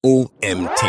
OMT.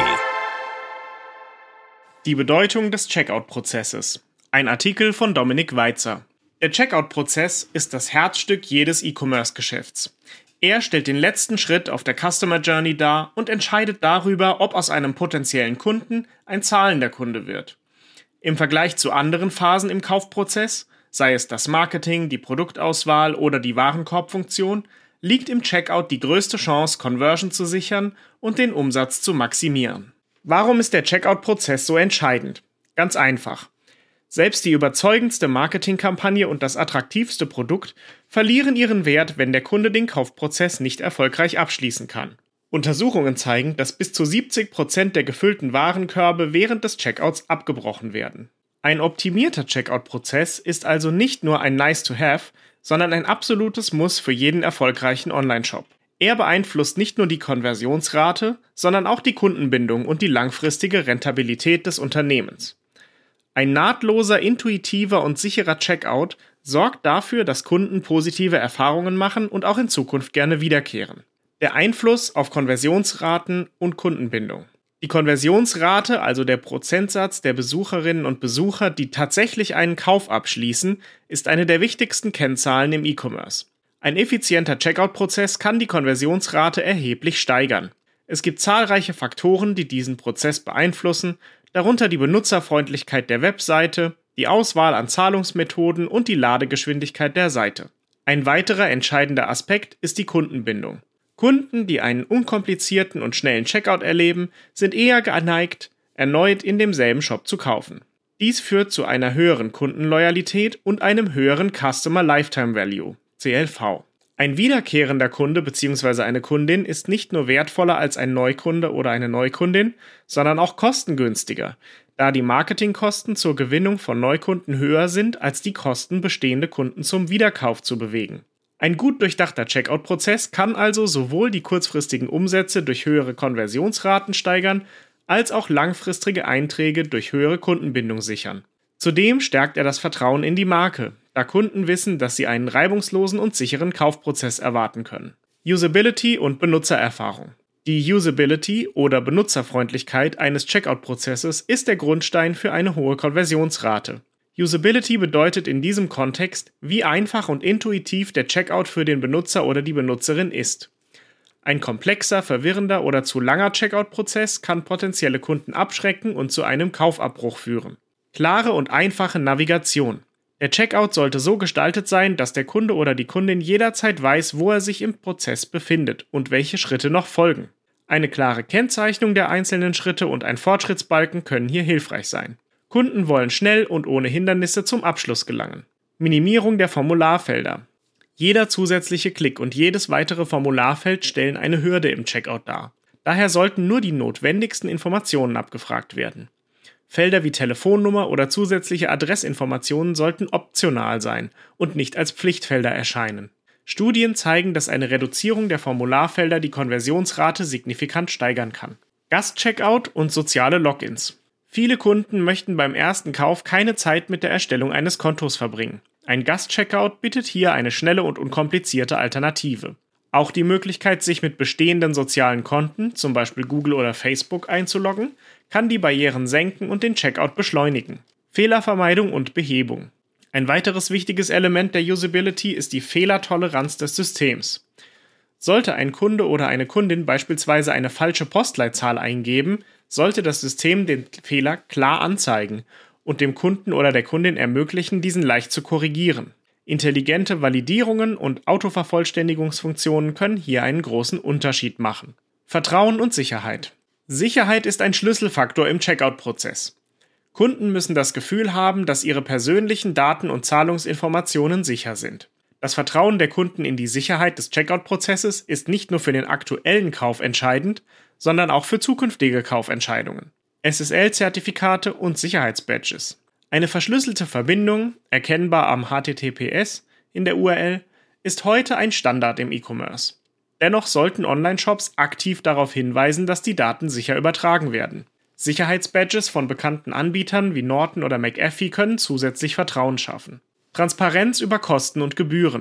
Die Bedeutung des Checkout-Prozesses. Ein Artikel von Dominik Weitzer. Der Checkout-Prozess ist das Herzstück jedes E-Commerce-Geschäfts. Er stellt den letzten Schritt auf der Customer Journey dar und entscheidet darüber, ob aus einem potenziellen Kunden ein zahlender Kunde wird. Im Vergleich zu anderen Phasen im Kaufprozess, sei es das Marketing, die Produktauswahl oder die Warenkorbfunktion, liegt im Checkout die größte Chance, Conversion zu sichern und den Umsatz zu maximieren. Warum ist der Checkout-Prozess so entscheidend? Ganz einfach. Selbst die überzeugendste Marketingkampagne und das attraktivste Produkt verlieren ihren Wert, wenn der Kunde den Kaufprozess nicht erfolgreich abschließen kann. Untersuchungen zeigen, dass bis zu 70% der gefüllten Warenkörbe während des Checkouts abgebrochen werden. Ein optimierter Checkout-Prozess ist also nicht nur ein Nice-to-have, sondern ein absolutes Muss für jeden erfolgreichen Online-Shop. Er beeinflusst nicht nur die Konversionsrate, sondern auch die Kundenbindung und die langfristige Rentabilität des Unternehmens. Ein nahtloser, intuitiver und sicherer Checkout sorgt dafür, dass Kunden positive Erfahrungen machen und auch in Zukunft gerne wiederkehren. Der Einfluss auf Konversionsraten und Kundenbindung. Die Konversionsrate, also der Prozentsatz der Besucherinnen und Besucher, die tatsächlich einen Kauf abschließen, ist eine der wichtigsten Kennzahlen im E-Commerce. Ein effizienter Checkout-Prozess kann die Konversionsrate erheblich steigern. Es gibt zahlreiche Faktoren, die diesen Prozess beeinflussen, darunter die Benutzerfreundlichkeit der Webseite, die Auswahl an Zahlungsmethoden und die Ladegeschwindigkeit der Seite. Ein weiterer entscheidender Aspekt ist die Kundenbindung. Kunden, die einen unkomplizierten und schnellen Checkout erleben, sind eher geneigt, erneut in demselben Shop zu kaufen. Dies führt zu einer höheren Kundenloyalität und einem höheren Customer Lifetime Value, CLV. Ein wiederkehrender Kunde bzw. eine Kundin ist nicht nur wertvoller als ein Neukunde oder eine Neukundin, sondern auch kostengünstiger, da die Marketingkosten zur Gewinnung von Neukunden höher sind, als die Kosten, bestehende Kunden zum Wiederkauf zu bewegen. Ein gut durchdachter Checkout-Prozess kann also sowohl die kurzfristigen Umsätze durch höhere Konversionsraten steigern, als auch langfristige Einträge durch höhere Kundenbindung sichern. Zudem stärkt er das Vertrauen in die Marke, da Kunden wissen, dass sie einen reibungslosen und sicheren Kaufprozess erwarten können. Usability und Benutzererfahrung. Die Usability oder Benutzerfreundlichkeit eines Checkout-Prozesses ist der Grundstein für eine hohe Konversionsrate. Usability bedeutet in diesem Kontext, wie einfach und intuitiv der Checkout für den Benutzer oder die Benutzerin ist. Ein komplexer, verwirrender oder zu langer Checkout-Prozess kann potenzielle Kunden abschrecken und zu einem Kaufabbruch führen. Klare und einfache Navigation. Der Checkout sollte so gestaltet sein, dass der Kunde oder die Kundin jederzeit weiß, wo er sich im Prozess befindet und welche Schritte noch folgen. Eine klare Kennzeichnung der einzelnen Schritte und ein Fortschrittsbalken können hier hilfreich sein. Kunden wollen schnell und ohne Hindernisse zum Abschluss gelangen. Minimierung der Formularfelder. Jeder zusätzliche Klick und jedes weitere Formularfeld stellen eine Hürde im Checkout dar. Daher sollten nur die notwendigsten Informationen abgefragt werden. Felder wie Telefonnummer oder zusätzliche Adressinformationen sollten optional sein und nicht als Pflichtfelder erscheinen. Studien zeigen, dass eine Reduzierung der Formularfelder die Konversionsrate signifikant steigern kann. Gastcheckout und soziale Logins. Viele Kunden möchten beim ersten Kauf keine Zeit mit der Erstellung eines Kontos verbringen. Ein Gastcheckout bietet hier eine schnelle und unkomplizierte Alternative. Auch die Möglichkeit, sich mit bestehenden sozialen Konten, zum Beispiel Google oder Facebook, einzuloggen, kann die Barrieren senken und den Checkout beschleunigen. Fehlervermeidung und Behebung. Ein weiteres wichtiges Element der Usability ist die Fehlertoleranz des Systems. Sollte ein Kunde oder eine Kundin beispielsweise eine falsche Postleitzahl eingeben, sollte das System den Fehler klar anzeigen und dem Kunden oder der Kundin ermöglichen, diesen leicht zu korrigieren. Intelligente Validierungen und Autovervollständigungsfunktionen können hier einen großen Unterschied machen. Vertrauen und Sicherheit. Sicherheit ist ein Schlüsselfaktor im Checkout-Prozess. Kunden müssen das Gefühl haben, dass ihre persönlichen Daten und Zahlungsinformationen sicher sind. Das Vertrauen der Kunden in die Sicherheit des Checkout-Prozesses ist nicht nur für den aktuellen Kauf entscheidend, sondern auch für zukünftige Kaufentscheidungen. SSL-Zertifikate und Sicherheitsbadges. Eine verschlüsselte Verbindung, erkennbar am HTTPS in der URL, ist heute ein Standard im E-Commerce. Dennoch sollten Online-Shops aktiv darauf hinweisen, dass die Daten sicher übertragen werden. Sicherheitsbadges von bekannten Anbietern wie Norton oder McAfee können zusätzlich Vertrauen schaffen. Transparenz über Kosten und Gebühren.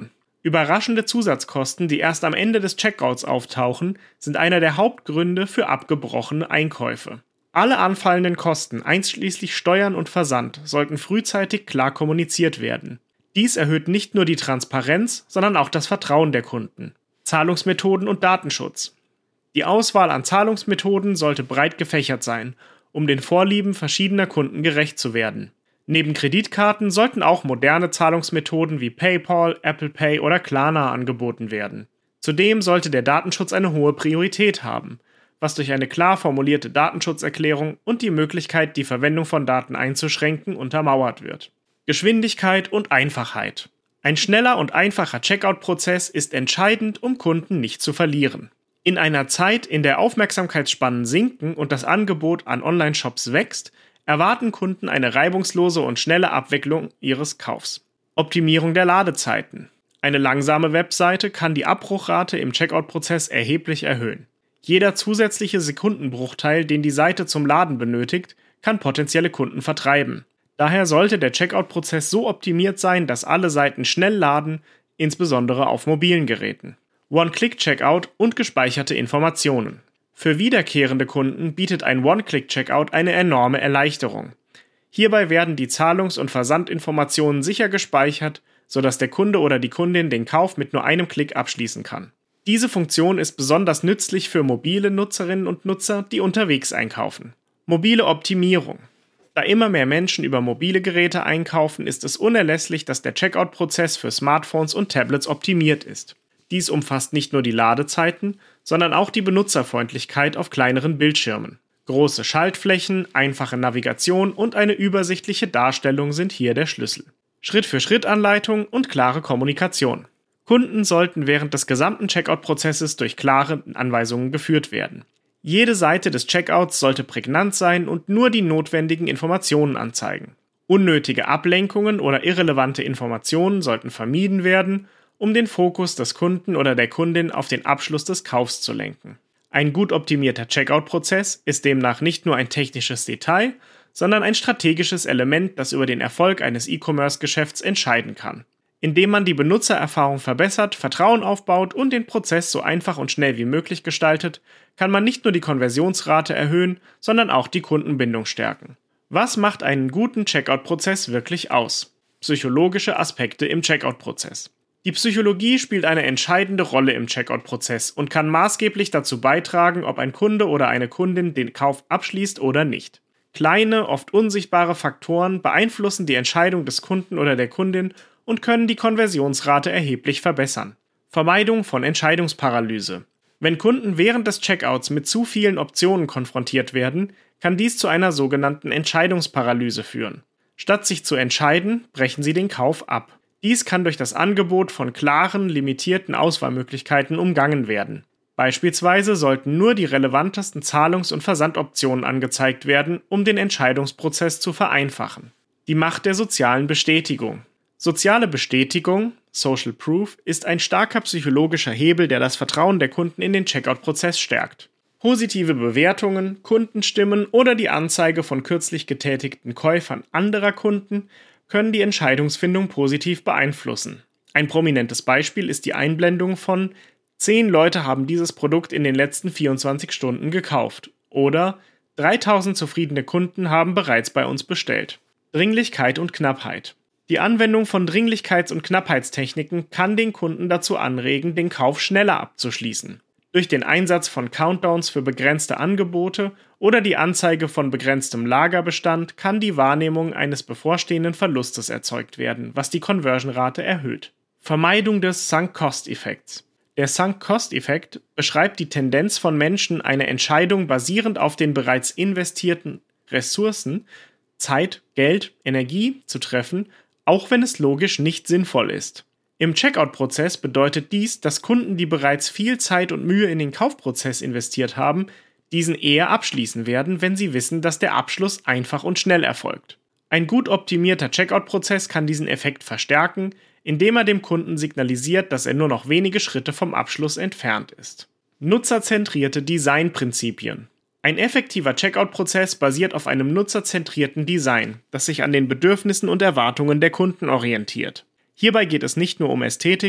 Überraschende Zusatzkosten, die erst am Ende des Checkouts auftauchen, sind einer der Hauptgründe für abgebrochene Einkäufe. Alle anfallenden Kosten, einschließlich Steuern und Versand, sollten frühzeitig klar kommuniziert werden. Dies erhöht nicht nur die Transparenz, sondern auch das Vertrauen der Kunden. Zahlungsmethoden und Datenschutz. Die Auswahl an Zahlungsmethoden sollte breit gefächert sein, um den Vorlieben verschiedener Kunden gerecht zu werden. Neben Kreditkarten sollten auch moderne Zahlungsmethoden wie PayPal, Apple Pay oder Klarna angeboten werden. Zudem sollte der Datenschutz eine hohe Priorität haben, was durch eine klar formulierte Datenschutzerklärung und die Möglichkeit, die Verwendung von Daten einzuschränken, untermauert wird. Geschwindigkeit und Einfachheit. Ein schneller und einfacher Checkout-Prozess ist entscheidend, um Kunden nicht zu verlieren. In einer Zeit, in der Aufmerksamkeitsspannen sinken und das Angebot an Online-Shops wächst, erwarten Kunden eine reibungslose und schnelle Abwicklung ihres Kaufs. Optimierung der Ladezeiten. Eine langsame Webseite kann die Abbruchrate im Checkout-Prozess erheblich erhöhen. Jeder zusätzliche Sekundenbruchteil, den die Seite zum Laden benötigt, kann potenzielle Kunden vertreiben. Daher sollte der Checkout-Prozess so optimiert sein, dass alle Seiten schnell laden, insbesondere auf mobilen Geräten. One-Click-Checkout und gespeicherte Informationen. Für wiederkehrende Kunden bietet ein One-Click-Checkout eine enorme Erleichterung. Hierbei werden die Zahlungs- und Versandinformationen sicher gespeichert, sodass der Kunde oder die Kundin den Kauf mit nur einem Klick abschließen kann. Diese Funktion ist besonders nützlich für mobile Nutzerinnen und Nutzer, die unterwegs einkaufen. Mobile Optimierung. Da immer mehr Menschen über mobile Geräte einkaufen, ist es unerlässlich, dass der Checkout-Prozess für Smartphones und Tablets optimiert ist. Dies umfasst nicht nur die Ladezeiten, sondern auch die Benutzerfreundlichkeit auf kleineren Bildschirmen. Große Schaltflächen, einfache Navigation und eine übersichtliche Darstellung sind hier der Schlüssel. Schritt-für-Schritt-Anleitung und klare Kommunikation. Kunden sollten während des gesamten Checkout-Prozesses durch klare Anweisungen geführt werden. Jede Seite des Checkouts sollte prägnant sein und nur die notwendigen Informationen anzeigen. Unnötige Ablenkungen oder irrelevante Informationen sollten vermieden werden, um den Fokus des Kunden oder der Kundin auf den Abschluss des Kaufs zu lenken. Ein gut optimierter Checkout-Prozess ist demnach nicht nur ein technisches Detail, sondern ein strategisches Element, das über den Erfolg eines E-Commerce-Geschäfts entscheiden kann. Indem man die Benutzererfahrung verbessert, Vertrauen aufbaut und den Prozess so einfach und schnell wie möglich gestaltet, kann man nicht nur die Konversionsrate erhöhen, sondern auch die Kundenbindung stärken. Was macht einen guten Checkout-Prozess wirklich aus? Psychologische Aspekte im Checkout-Prozess. Die Psychologie spielt eine entscheidende Rolle im Checkout-Prozess und kann maßgeblich dazu beitragen, ob ein Kunde oder eine Kundin den Kauf abschließt oder nicht. Kleine, oft unsichtbare Faktoren beeinflussen die Entscheidung des Kunden oder der Kundin und können die Konversionsrate erheblich verbessern. Vermeidung von Entscheidungsparalyse. Wenn Kunden während des Checkouts mit zu vielen Optionen konfrontiert werden, kann dies zu einer sogenannten Entscheidungsparalyse führen. Statt sich zu entscheiden, brechen sie den Kauf ab. Dies kann durch das Angebot von klaren, limitierten Auswahlmöglichkeiten umgangen werden. Beispielsweise sollten nur die relevantesten Zahlungs- und Versandoptionen angezeigt werden, um den Entscheidungsprozess zu vereinfachen. Die Macht der sozialen Bestätigung. Soziale Bestätigung, Social Proof, ist ein starker psychologischer Hebel, der das Vertrauen der Kunden in den Checkout-Prozess stärkt. Positive Bewertungen, Kundenstimmen oder die Anzeige von kürzlich getätigten Käufern anderer Kunden können die Entscheidungsfindung positiv beeinflussen. Ein prominentes Beispiel ist die Einblendung von 10 Leute haben dieses Produkt in den letzten 24 Stunden gekauft oder 3000 zufriedene Kunden haben bereits bei uns bestellt. Dringlichkeit und Knappheit. Die Anwendung von Dringlichkeits- und Knappheitstechniken kann den Kunden dazu anregen, den Kauf schneller abzuschließen. Durch den Einsatz von Countdowns für begrenzte Angebote oder die Anzeige von begrenztem Lagerbestand kann die Wahrnehmung eines bevorstehenden Verlustes erzeugt werden, was die Conversion-Rate erhöht. Vermeidung des Sunk-Cost-Effekts. Der Sunk-Cost-Effekt beschreibt die Tendenz von Menschen, eine Entscheidung basierend auf den bereits investierten Ressourcen, Zeit, Geld, Energie zu treffen, auch wenn es logisch nicht sinnvoll ist. Im Checkout-Prozess bedeutet dies, dass Kunden, die bereits viel Zeit und Mühe in den Kaufprozess investiert haben, diesen eher abschließen werden, wenn sie wissen, dass der Abschluss einfach und schnell erfolgt. Ein gut optimierter Checkout-Prozess kann diesen Effekt verstärken, indem er dem Kunden signalisiert, dass er nur noch wenige Schritte vom Abschluss entfernt ist. Nutzerzentrierte Designprinzipien. Ein effektiver Checkout-Prozess basiert auf einem nutzerzentrierten Design, das sich an den Bedürfnissen und Erwartungen der Kunden orientiert. Hierbei geht es nicht nur um Ästhetik,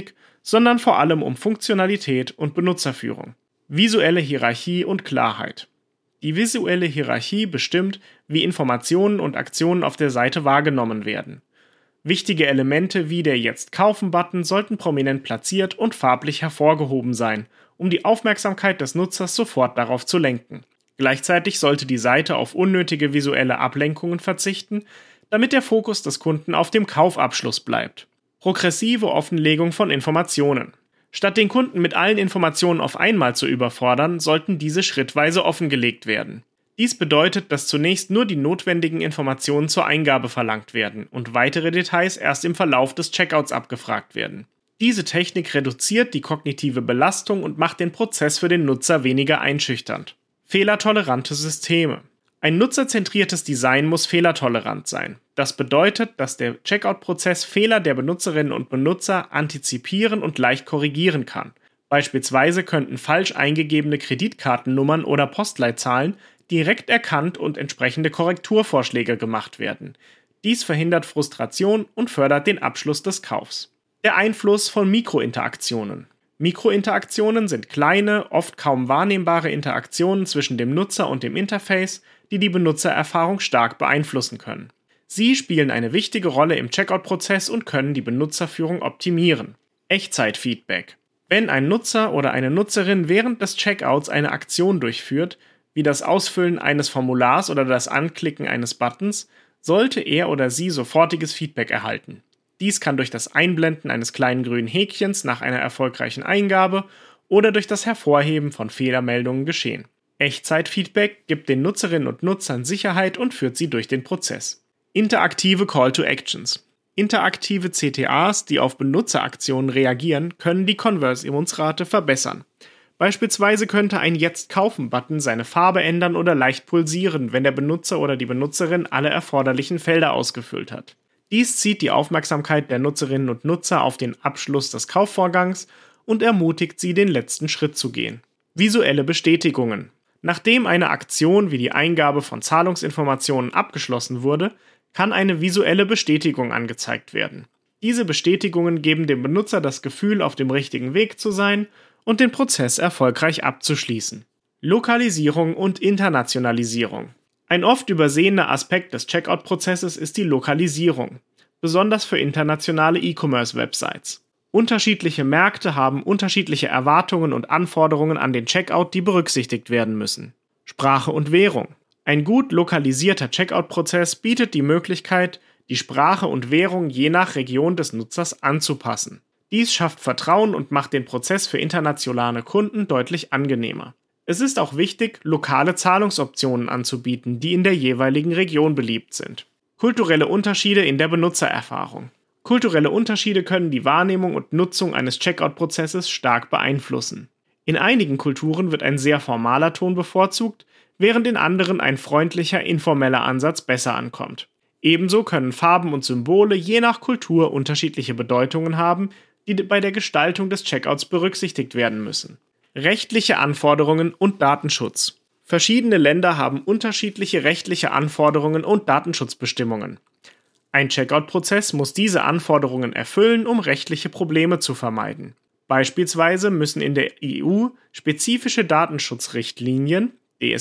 sondern vor allem um Funktionalität und Benutzerführung. Visuelle Hierarchie und Klarheit. Die visuelle Hierarchie bestimmt, wie Informationen und Aktionen auf der Seite wahrgenommen werden. Wichtige Elemente wie der Jetzt-Kaufen-Button sollten prominent platziert und farblich hervorgehoben sein, um die Aufmerksamkeit des Nutzers sofort darauf zu lenken. Gleichzeitig sollte die Seite auf unnötige visuelle Ablenkungen verzichten, damit der Fokus des Kunden auf dem Kaufabschluss bleibt. Progressive Offenlegung von Informationen. Statt den Kunden mit allen Informationen auf einmal zu überfordern, sollten diese schrittweise offengelegt werden. Dies bedeutet, dass zunächst nur die notwendigen Informationen zur Eingabe verlangt werden und weitere Details erst im Verlauf des Checkouts abgefragt werden. Diese Technik reduziert die kognitive Belastung und macht den Prozess für den Nutzer weniger einschüchternd. Fehlertolerante Systeme. Ein nutzerzentriertes Design muss fehlertolerant sein. Das bedeutet, dass der Checkout-Prozess Fehler der Benutzerinnen und Benutzer antizipieren und leicht korrigieren kann. Beispielsweise könnten falsch eingegebene Kreditkartennummern oder Postleitzahlen direkt erkannt und entsprechende Korrekturvorschläge gemacht werden. Dies verhindert Frustration und fördert den Abschluss des Kaufs. Der Einfluss von Mikrointeraktionen. Mikrointeraktionen sind kleine, oft kaum wahrnehmbare Interaktionen zwischen dem Nutzer und dem Interface, die die Benutzererfahrung stark beeinflussen können. Sie spielen eine wichtige Rolle im Checkout-Prozess und können die Benutzerführung optimieren. Echtzeitfeedback. Wenn ein Nutzer oder eine Nutzerin während des Checkouts eine Aktion durchführt, wie das Ausfüllen eines Formulars oder das Anklicken eines Buttons, sollte er oder sie sofortiges Feedback erhalten. Dies kann durch das Einblenden eines kleinen grünen Häkchens nach einer erfolgreichen Eingabe oder durch das Hervorheben von Fehlermeldungen geschehen. Echtzeitfeedback gibt den Nutzerinnen und Nutzern Sicherheit und führt sie durch den Prozess. Interaktive Call-to-Actions. Interaktive CTAs, die auf Benutzeraktionen reagieren, können die Konversionsrate verbessern. Beispielsweise könnte ein Jetzt-Kaufen-Button seine Farbe ändern oder leicht pulsieren, wenn der Benutzer oder die Benutzerin alle erforderlichen Felder ausgefüllt hat. Dies zieht die Aufmerksamkeit der Nutzerinnen und Nutzer auf den Abschluss des Kaufvorgangs und ermutigt sie, den letzten Schritt zu gehen. Visuelle Bestätigungen. Nachdem eine Aktion wie die Eingabe von Zahlungsinformationen abgeschlossen wurde, kann eine visuelle Bestätigung angezeigt werden. Diese Bestätigungen geben dem Benutzer das Gefühl, auf dem richtigen Weg zu sein und den Prozess erfolgreich abzuschließen. Lokalisierung und Internationalisierung. Ein oft übersehener Aspekt des Checkout-Prozesses ist die Lokalisierung, besonders für internationale E-Commerce-Websites. Unterschiedliche Märkte haben unterschiedliche Erwartungen und Anforderungen an den Checkout, die berücksichtigt werden müssen. Sprache und Währung. Ein gut lokalisierter Checkout-Prozess bietet die Möglichkeit, die Sprache und Währung je nach Region des Nutzers anzupassen. Dies schafft Vertrauen und macht den Prozess für internationale Kunden deutlich angenehmer. Es ist auch wichtig, lokale Zahlungsoptionen anzubieten, die in der jeweiligen Region beliebt sind. Kulturelle Unterschiede in der Benutzererfahrung. Kulturelle Unterschiede können die Wahrnehmung und Nutzung eines Checkout-Prozesses stark beeinflussen. In einigen Kulturen wird ein sehr formaler Ton bevorzugt, während in anderen ein freundlicher, informeller Ansatz besser ankommt. Ebenso können Farben und Symbole je nach Kultur unterschiedliche Bedeutungen haben, die bei der Gestaltung des Checkouts berücksichtigt werden müssen. Rechtliche Anforderungen und Datenschutz. Verschiedene Länder haben unterschiedliche rechtliche Anforderungen und Datenschutzbestimmungen. Ein Checkout-Prozess muss diese Anforderungen erfüllen, um rechtliche Probleme zu vermeiden. Beispielsweise müssen in der EU spezifische Datenschutzrichtlinien,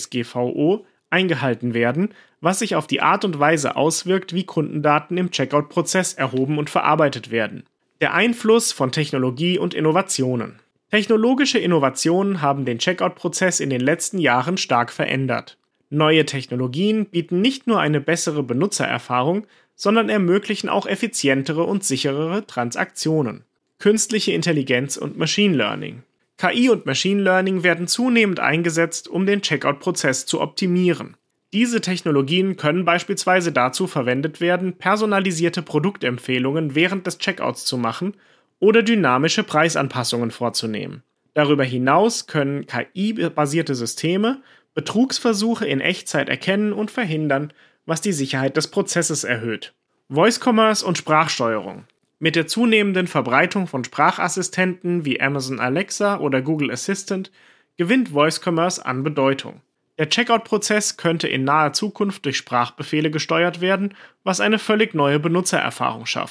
DSGVO, eingehalten werden, was sich auf die Art und Weise auswirkt, wie Kundendaten im Checkout-Prozess erhoben und verarbeitet werden. Der Einfluss von Technologie und Innovationen. Technologische Innovationen haben den Checkout-Prozess in den letzten Jahren stark verändert. Neue Technologien bieten nicht nur eine bessere Benutzererfahrung, sondern ermöglichen auch effizientere und sicherere Transaktionen. Künstliche Intelligenz und Machine Learning. KI und Machine Learning werden zunehmend eingesetzt, um den Checkout-Prozess zu optimieren. Diese Technologien können beispielsweise dazu verwendet werden, personalisierte Produktempfehlungen während des Checkouts zu machen oder dynamische Preisanpassungen vorzunehmen. Darüber hinaus können KI-basierte Systeme Betrugsversuche in Echtzeit erkennen und verhindern, was die Sicherheit des Prozesses erhöht. Voice Commerce und Sprachsteuerung. Mit der zunehmenden Verbreitung von Sprachassistenten wie Amazon Alexa oder Google Assistant gewinnt Voice Commerce an Bedeutung. Der Checkout-Prozess könnte in naher Zukunft durch Sprachbefehle gesteuert werden, was eine völlig neue Benutzererfahrung schafft.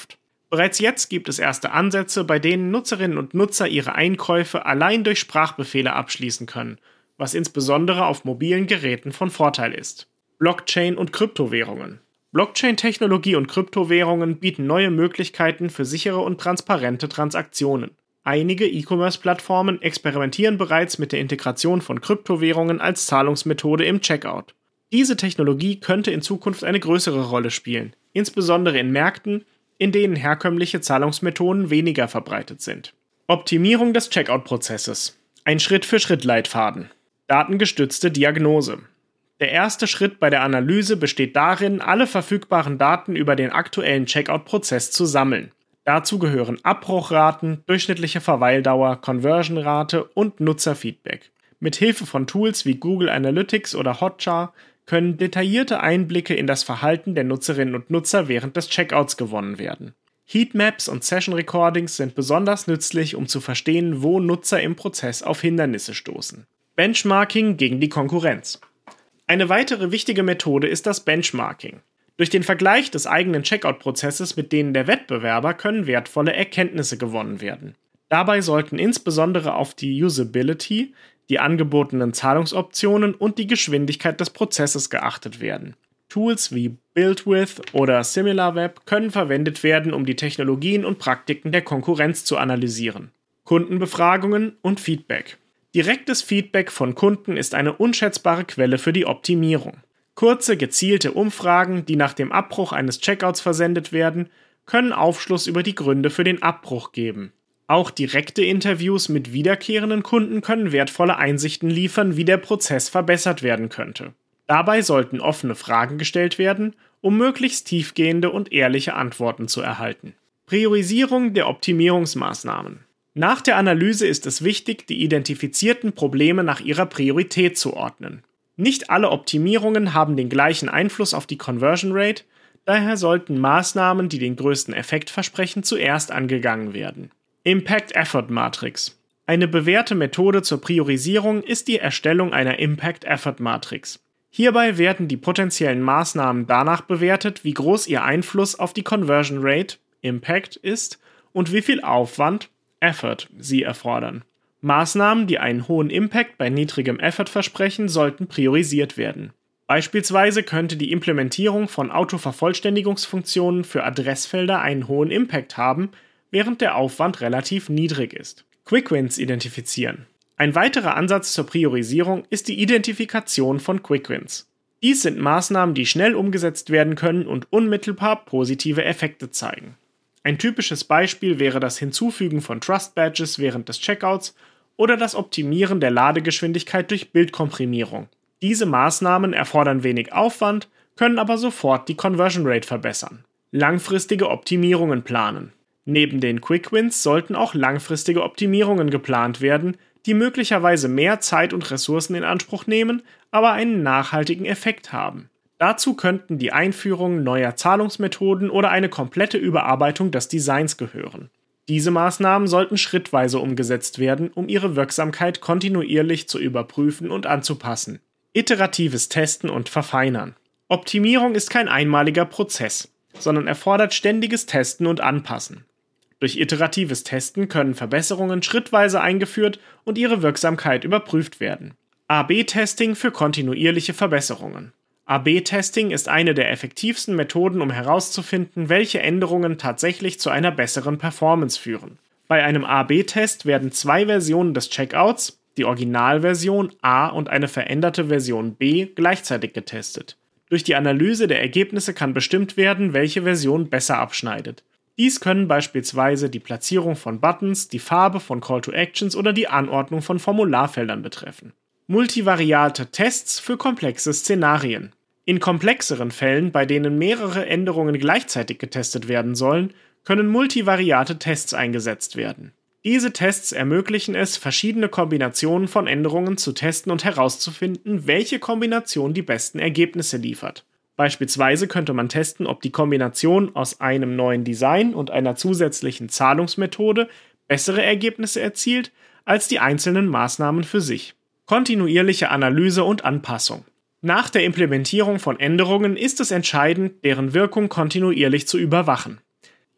Bereits jetzt gibt es erste Ansätze, bei denen Nutzerinnen und Nutzer ihre Einkäufe allein durch Sprachbefehle abschließen können, was insbesondere auf mobilen Geräten von Vorteil ist. Blockchain und Kryptowährungen. Blockchain-Technologie und Kryptowährungen bieten neue Möglichkeiten für sichere und transparente Transaktionen. Einige E-Commerce-Plattformen experimentieren bereits mit der Integration von Kryptowährungen als Zahlungsmethode im Checkout. Diese Technologie könnte in Zukunft eine größere Rolle spielen, insbesondere in Märkten, in denen herkömmliche Zahlungsmethoden weniger verbreitet sind. Optimierung des Checkout-Prozesses. Ein Schritt-für-Schritt-Leitfaden. Datengestützte Diagnose. Der erste Schritt bei der Analyse besteht darin, alle verfügbaren Daten über den aktuellen Checkout-Prozess zu sammeln. Dazu gehören Abbruchraten, durchschnittliche Verweildauer, Conversion-Rate und Nutzerfeedback. Mit Hilfe von Tools wie Google Analytics oder Hotjar können detaillierte Einblicke in das Verhalten der Nutzerinnen und Nutzer während des Checkouts gewonnen werden. Heatmaps und Session Recordings sind besonders nützlich, um zu verstehen, wo Nutzer im Prozess auf Hindernisse stoßen. Benchmarking gegen die Konkurrenz. Eine weitere wichtige Methode ist das Benchmarking. Durch den Vergleich des eigenen Checkout-Prozesses mit denen der Wettbewerber können wertvolle Erkenntnisse gewonnen werden. Dabei sollten insbesondere auf die Usability, die angebotenen Zahlungsoptionen und die Geschwindigkeit des Prozesses geachtet werden. Tools wie BuildWith oder SimilarWeb können verwendet werden, um die Technologien und Praktiken der Konkurrenz zu analysieren. Kundenbefragungen und Feedback. Direktes Feedback von Kunden ist eine unschätzbare Quelle für die Optimierung. Kurze, gezielte Umfragen, die nach dem Abbruch eines Checkouts versendet werden, können Aufschluss über die Gründe für den Abbruch geben. Auch direkte Interviews mit wiederkehrenden Kunden können wertvolle Einsichten liefern, wie der Prozess verbessert werden könnte. Dabei sollten offene Fragen gestellt werden, um möglichst tiefgehende und ehrliche Antworten zu erhalten. Priorisierung der Optimierungsmaßnahmen. Nach der Analyse ist es wichtig, die identifizierten Probleme nach ihrer Priorität zu ordnen. Nicht alle Optimierungen haben den gleichen Einfluss auf die Conversion Rate, daher sollten Maßnahmen, die den größten Effekt versprechen, zuerst angegangen werden. Impact-Effort-Matrix. Eine bewährte Methode zur Priorisierung ist die Erstellung einer Impact-Effort-Matrix. Hierbei werden die potenziellen Maßnahmen danach bewertet, wie groß ihr Einfluss auf die Conversion Rate, Impact, ist und wie viel Aufwand, Effort, sie erfordern. Maßnahmen, die einen hohen Impact bei niedrigem Effort versprechen, sollten priorisiert werden. Beispielsweise könnte die Implementierung von Autovervollständigungsfunktionen für Adressfelder einen hohen Impact haben, während der Aufwand relativ niedrig ist. Quick-Wins identifizieren. Ein weiterer Ansatz zur Priorisierung ist die Identifikation von Quick-Wins. Dies sind Maßnahmen, die schnell umgesetzt werden können und unmittelbar positive Effekte zeigen. Ein typisches Beispiel wäre das Hinzufügen von Trust-Badges während des Checkouts oder das Optimieren der Ladegeschwindigkeit durch Bildkomprimierung. Diese Maßnahmen erfordern wenig Aufwand, können aber sofort die Conversion Rate verbessern. Langfristige Optimierungen planen. Neben den Quick-Wins sollten auch langfristige Optimierungen geplant werden, die möglicherweise mehr Zeit und Ressourcen in Anspruch nehmen, aber einen nachhaltigen Effekt haben. Dazu könnten die Einführung neuer Zahlungsmethoden oder eine komplette Überarbeitung des Designs gehören. Diese Maßnahmen sollten schrittweise umgesetzt werden, um ihre Wirksamkeit kontinuierlich zu überprüfen und anzupassen. Iteratives Testen und Verfeinern. Optimierung ist kein einmaliger Prozess, sondern erfordert ständiges Testen und Anpassen. Durch iteratives Testen können Verbesserungen schrittweise eingeführt und ihre Wirksamkeit überprüft werden. A/B-Testing für kontinuierliche Verbesserungen. A/B-Testing ist eine der effektivsten Methoden, um herauszufinden, welche Änderungen tatsächlich zu einer besseren Performance führen. Bei einem A/B-Test werden zwei Versionen des Checkouts, die Originalversion A und eine veränderte Version B, gleichzeitig getestet. Durch die Analyse der Ergebnisse kann bestimmt werden, welche Version besser abschneidet. Dies können beispielsweise die Platzierung von Buttons, die Farbe von Call-to-Actions oder die Anordnung von Formularfeldern betreffen. Multivariate Tests für komplexe Szenarien. In komplexeren Fällen, bei denen mehrere Änderungen gleichzeitig getestet werden sollen, können multivariate Tests eingesetzt werden. Diese Tests ermöglichen es, verschiedene Kombinationen von Änderungen zu testen und herauszufinden, welche Kombination die besten Ergebnisse liefert. Beispielsweise könnte man testen, ob die Kombination aus einem neuen Design und einer zusätzlichen Zahlungsmethode bessere Ergebnisse erzielt als die einzelnen Maßnahmen für sich. Kontinuierliche Analyse und Anpassung. Nach der Implementierung von Änderungen ist es entscheidend, deren Wirkung kontinuierlich zu überwachen.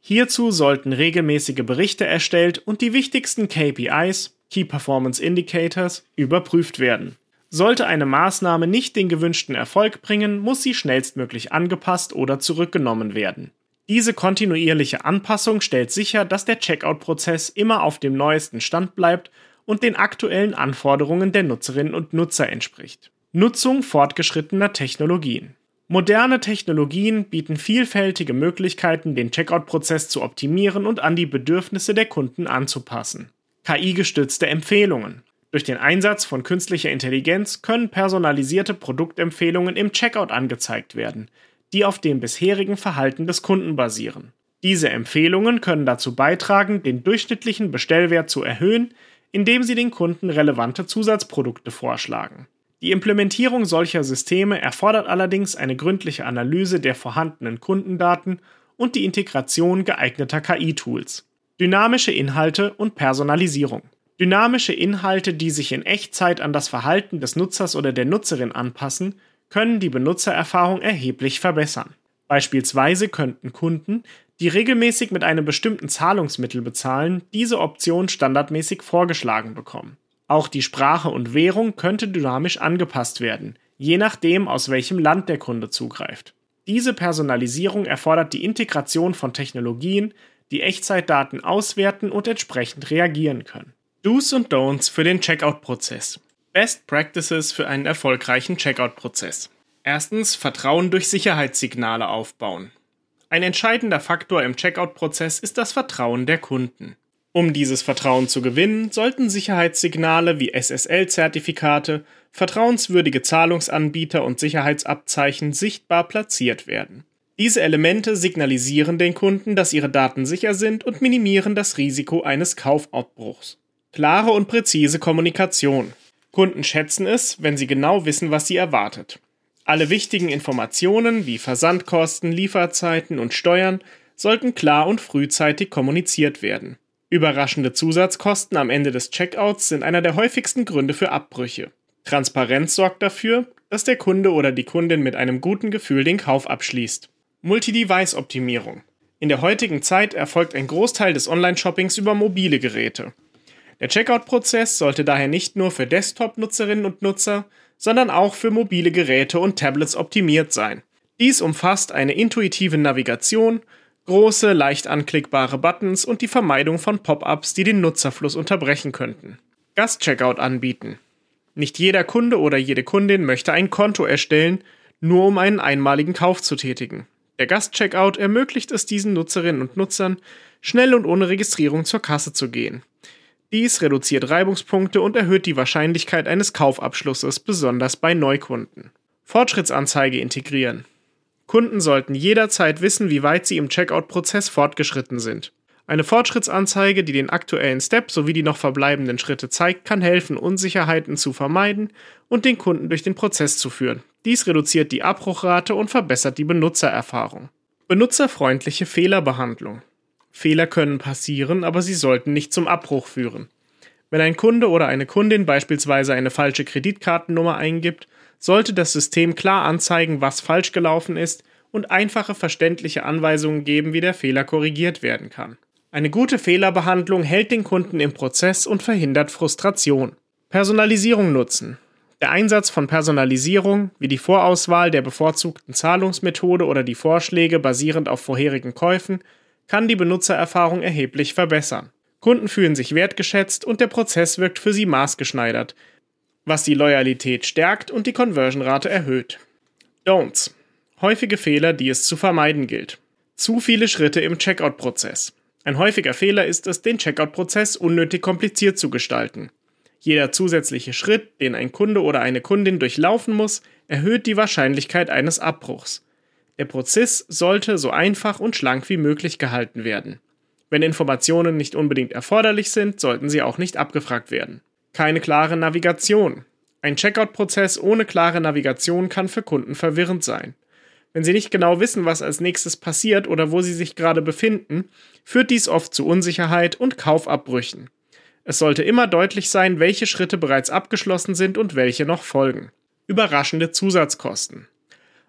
Hierzu sollten regelmäßige Berichte erstellt und die wichtigsten KPIs, Key Performance Indicators, überprüft werden. Sollte eine Maßnahme nicht den gewünschten Erfolg bringen, muss sie schnellstmöglich angepasst oder zurückgenommen werden. Diese kontinuierliche Anpassung stellt sicher, dass der Checkout-Prozess immer auf dem neuesten Stand bleibt und den aktuellen Anforderungen der Nutzerinnen und Nutzer entspricht. Nutzung fortgeschrittener Technologien. Moderne Technologien bieten vielfältige Möglichkeiten, den Checkout-Prozess zu optimieren und an die Bedürfnisse der Kunden anzupassen. KI-gestützte Empfehlungen. Durch den Einsatz von künstlicher Intelligenz können personalisierte Produktempfehlungen im Checkout angezeigt werden, die auf dem bisherigen Verhalten des Kunden basieren. Diese Empfehlungen können dazu beitragen, den durchschnittlichen Bestellwert zu erhöhen, indem sie den Kunden relevante Zusatzprodukte vorschlagen. Die Implementierung solcher Systeme erfordert allerdings eine gründliche Analyse der vorhandenen Kundendaten und die Integration geeigneter KI-Tools. Dynamische Inhalte und Personalisierung. Dynamische Inhalte, die sich in Echtzeit an das Verhalten des Nutzers oder der Nutzerin anpassen, können die Benutzererfahrung erheblich verbessern. Beispielsweise könnten Kunden, die regelmäßig mit einem bestimmten Zahlungsmittel bezahlen, diese Option standardmäßig vorgeschlagen bekommen. Auch die Sprache und Währung könnte dynamisch angepasst werden, je nachdem, aus welchem Land der Kunde zugreift. Diese Personalisierung erfordert die Integration von Technologien, die Echtzeitdaten auswerten und entsprechend reagieren können. Do's und Don'ts für den Checkout-Prozess. Best Practices für einen erfolgreichen Checkout-Prozess. Erstens, Vertrauen durch Sicherheitssignale aufbauen. Ein entscheidender Faktor im Checkout-Prozess ist das Vertrauen der Kunden. Um dieses Vertrauen zu gewinnen, sollten Sicherheitssignale wie SSL-Zertifikate, vertrauenswürdige Zahlungsanbieter und Sicherheitsabzeichen sichtbar platziert werden. Diese Elemente signalisieren den Kunden, dass ihre Daten sicher sind und minimieren das Risiko eines Kaufabbruchs. Klare und präzise Kommunikation. Kunden schätzen es, wenn sie genau wissen, was sie erwartet. Alle wichtigen Informationen wie Versandkosten, Lieferzeiten und Steuern sollten klar und frühzeitig kommuniziert werden. Überraschende Zusatzkosten am Ende des Checkouts sind einer der häufigsten Gründe für Abbrüche. Transparenz sorgt dafür, dass der Kunde oder die Kundin mit einem guten Gefühl den Kauf abschließt. Multi-Device-Optimierung. In der heutigen Zeit erfolgt ein Großteil des Online-Shoppings über mobile Geräte. Der Checkout-Prozess sollte daher nicht nur für Desktop-Nutzerinnen und Nutzer, sondern auch für mobile Geräte und Tablets optimiert sein. Dies umfasst eine intuitive Navigation, große, leicht anklickbare Buttons und die Vermeidung von Pop-ups, die den Nutzerfluss unterbrechen könnten. Gast-Checkout anbieten. Nicht jeder Kunde oder jede Kundin möchte ein Konto erstellen, nur um einen einmaligen Kauf zu tätigen. Der Gast-Checkout ermöglicht es diesen Nutzerinnen und Nutzern, schnell und ohne Registrierung zur Kasse zu gehen. Dies reduziert Reibungspunkte und erhöht die Wahrscheinlichkeit eines Kaufabschlusses, besonders bei Neukunden. Fortschrittsanzeige integrieren. Kunden sollten jederzeit wissen, wie weit sie im Checkout-Prozess fortgeschritten sind. Eine Fortschrittsanzeige, die den aktuellen Step sowie die noch verbleibenden Schritte zeigt, kann helfen, Unsicherheiten zu vermeiden und den Kunden durch den Prozess zu führen. Dies reduziert die Abbruchrate und verbessert die Benutzererfahrung. Benutzerfreundliche Fehlerbehandlung. Fehler können passieren, aber sie sollten nicht zum Abbruch führen. Wenn ein Kunde oder eine Kundin beispielsweise eine falsche Kreditkartennummer eingibt, sollte das System klar anzeigen, was falsch gelaufen ist und einfache, verständliche Anweisungen geben, wie der Fehler korrigiert werden kann. Eine gute Fehlerbehandlung hält den Kunden im Prozess und verhindert Frustration. Personalisierung nutzen. Der Einsatz von Personalisierung, wie die Vorauswahl der bevorzugten Zahlungsmethode oder die Vorschläge basierend auf vorherigen Käufen, kann die Benutzererfahrung erheblich verbessern. Kunden fühlen sich wertgeschätzt und der Prozess wirkt für sie maßgeschneidert, was die Loyalität stärkt und die Conversion-Rate erhöht. Don'ts. Häufige Fehler, die es zu vermeiden gilt. Zu viele Schritte im Checkout-Prozess. Ein häufiger Fehler ist es, den Checkout-Prozess unnötig kompliziert zu gestalten. Jeder zusätzliche Schritt, den ein Kunde oder eine Kundin durchlaufen muss, erhöht die Wahrscheinlichkeit eines Abbruchs. Der Prozess sollte so einfach und schlank wie möglich gehalten werden. Wenn Informationen nicht unbedingt erforderlich sind, sollten sie auch nicht abgefragt werden. Keine klare Navigation. Ein Checkout-Prozess ohne klare Navigation kann für Kunden verwirrend sein. Wenn sie nicht genau wissen, was als nächstes passiert oder wo sie sich gerade befinden, führt dies oft zu Unsicherheit und Kaufabbrüchen. Es sollte immer deutlich sein, welche Schritte bereits abgeschlossen sind und welche noch folgen. Überraschende Zusatzkosten.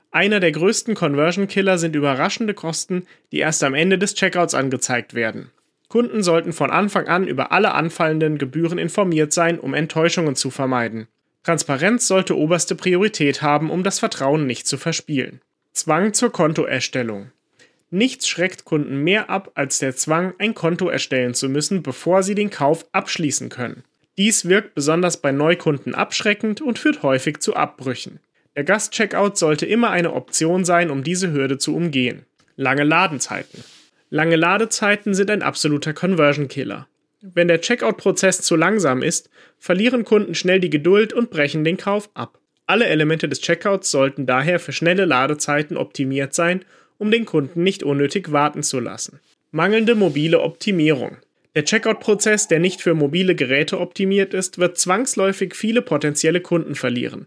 Einer der größten Conversion-Killer sind überraschende Kosten, die erst am Ende des Checkouts angezeigt werden. Kunden sollten von Anfang an über alle anfallenden Gebühren informiert sein, um Enttäuschungen zu vermeiden. Transparenz sollte oberste Priorität haben, um das Vertrauen nicht zu verspielen. Zwang zur Kontoerstellung. Nichts schreckt Kunden mehr ab als der Zwang, ein Konto erstellen zu müssen, bevor sie den Kauf abschließen können. Dies wirkt besonders bei Neukunden abschreckend und führt häufig zu Abbrüchen. Der Gastcheckout sollte immer eine Option sein, um diese Hürde zu umgehen. Lange Ladezeiten. Lange Ladezeiten sind ein absoluter Conversion-Killer. Wenn der Checkout-Prozess zu langsam ist, verlieren Kunden schnell die Geduld und brechen den Kauf ab. Alle Elemente des Checkouts sollten daher für schnelle Ladezeiten optimiert sein, um den Kunden nicht unnötig warten zu lassen. Mangelnde mobile Optimierung. Der Checkout-Prozess, der nicht für mobile Geräte optimiert ist, wird zwangsläufig viele potenzielle Kunden verlieren.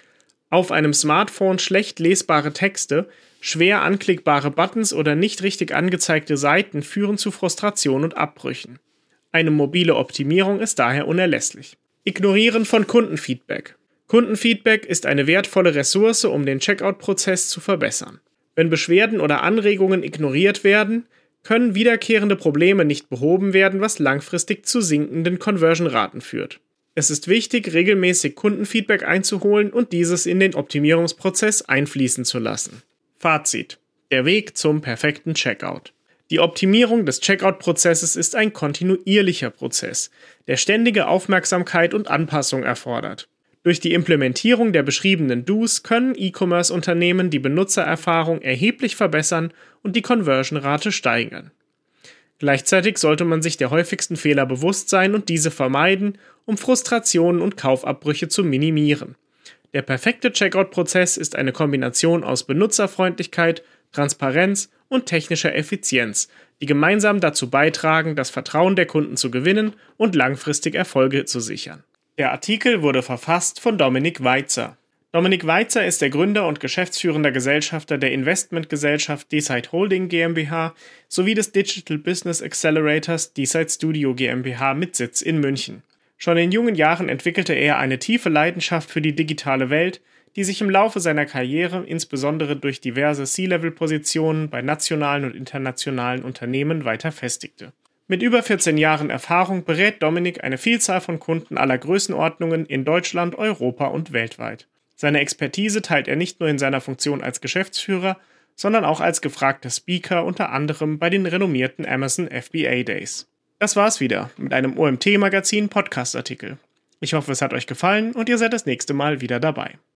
Auf einem Smartphone schlecht lesbare Texte, schwer anklickbare Buttons oder nicht richtig angezeigte Seiten führen zu Frustration und Abbrüchen. Eine mobile Optimierung ist daher unerlässlich. Ignorieren von Kundenfeedback. Kundenfeedback ist eine wertvolle Ressource, um den Checkout-Prozess zu verbessern. Wenn Beschwerden oder Anregungen ignoriert werden, können wiederkehrende Probleme nicht behoben werden, was langfristig zu sinkenden Conversion-Raten führt. Es ist wichtig, regelmäßig Kundenfeedback einzuholen und dieses in den Optimierungsprozess einfließen zu lassen. Fazit: Der Weg zum perfekten Checkout. Die Optimierung des Checkout-Prozesses ist ein kontinuierlicher Prozess, der ständige Aufmerksamkeit und Anpassung erfordert. Durch die Implementierung der beschriebenen Do's können E-Commerce-Unternehmen die Benutzererfahrung erheblich verbessern und die Conversion-Rate steigern. Gleichzeitig sollte man sich der häufigsten Fehler bewusst sein und diese vermeiden, um Frustrationen und Kaufabbrüche zu minimieren. Der perfekte Checkout-Prozess ist eine Kombination aus Benutzerfreundlichkeit, Transparenz und technischer Effizienz, die gemeinsam dazu beitragen, das Vertrauen der Kunden zu gewinnen und langfristig Erfolge zu sichern. Der Artikel wurde verfasst von Dominik Weitzer. Dominik Weitzer ist der Gründer und geschäftsführender Gesellschafter der Investmentgesellschaft Decide Holding GmbH sowie des Digital Business Accelerators Decide Studio GmbH mit Sitz in München. Schon in jungen Jahren entwickelte er eine tiefe Leidenschaft für die digitale Welt, die sich im Laufe seiner Karriere insbesondere durch diverse C-Level-Positionen bei nationalen und internationalen Unternehmen weiter festigte. Mit über 14 Jahren Erfahrung berät Dominik eine Vielzahl von Kunden aller Größenordnungen in Deutschland, Europa und weltweit. Seine Expertise teilt er nicht nur in seiner Funktion als Geschäftsführer, sondern auch als gefragter Speaker unter anderem bei den renommierten Amazon FBA Days. Das war's wieder mit einem OMT-Magazin-Podcast-Artikel. Ich hoffe, es hat euch gefallen und ihr seid das nächste Mal wieder dabei.